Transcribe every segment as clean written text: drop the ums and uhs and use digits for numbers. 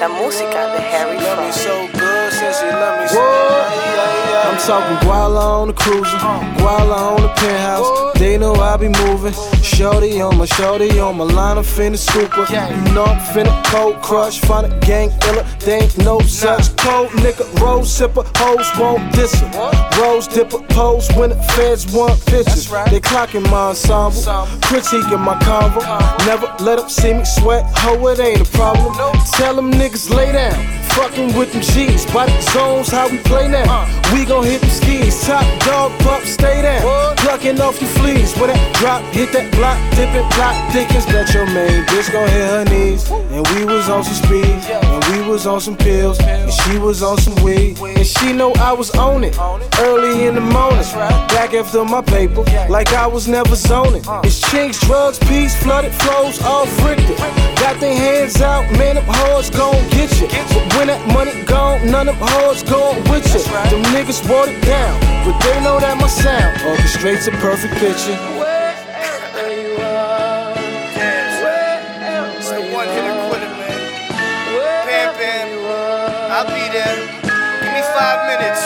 la música de Harry I'm talking Guala on the cruiser, Guala on the penthouse. They know I be moving. Shorty on my line, I'm finna super. You know I'm finna cold crush, find a gang killer. They ain't no such cold nigga. Rose sipper, hoes won't diss her. Rose dipper, pose when the feds want pictures. They clocking my ensemble, critiquing my convo. Never let them see me sweat, ho, it ain't a problem. Tell them niggas lay down, fucking with them G's. Body zones, how we play now. We gon' hit them skis, top dog pump, stay down. Plucking off your fleas, when that drop, hit that block, dipping, block, Dickens. Let your main bitch gon' hit her knees. And we was on some speed, and we was on some pills, and she was on some weed. And she know I was on it, early in the morning. Back after my paper, like I was never zoning. It's chinks, drugs, peace, flooded flows, all fricted. Got their hands out, man, them hoes gon' get you. But when that money gone, none of them hoes gon' with you. Them niggas watered down, but they know that my sound orchestrates a perfect picture. Wherever you are, it's the one hit quitter, man. Bam Bam, I'll be there. Give me 5 minutes.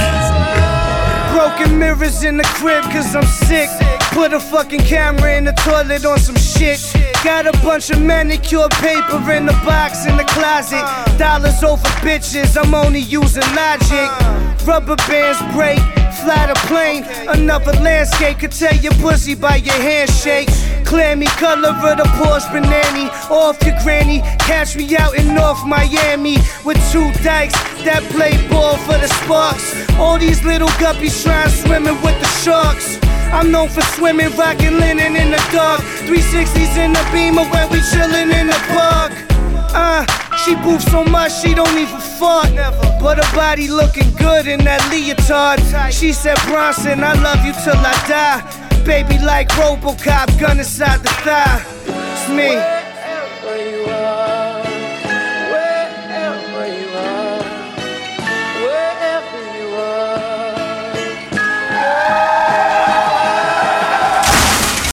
Broken mirrors in the crib cause I'm sick. Put a fucking camera in the toilet on some shit. Got a bunch of manicured paper in the box in the closet. Dollars over bitches, I'm only using logic. Rubber bands break, fly the plane. Another landscape could tell your pussy by your handshake. Clear me color of the Porsche Banani. Off your granny, catch me out in North Miami with 2 dykes that play ball for the Sparks. All these little guppies trying swimming with the sharks. I'm known for swimming, rockin' linen in the dark. 360s in the Beamer where we chillin' in the park. She boofs so much she don't even fart. But her body looking good in that leotard. She said, Bronson, I love you till I die. Baby like Robocop, gun inside the thigh. It's me.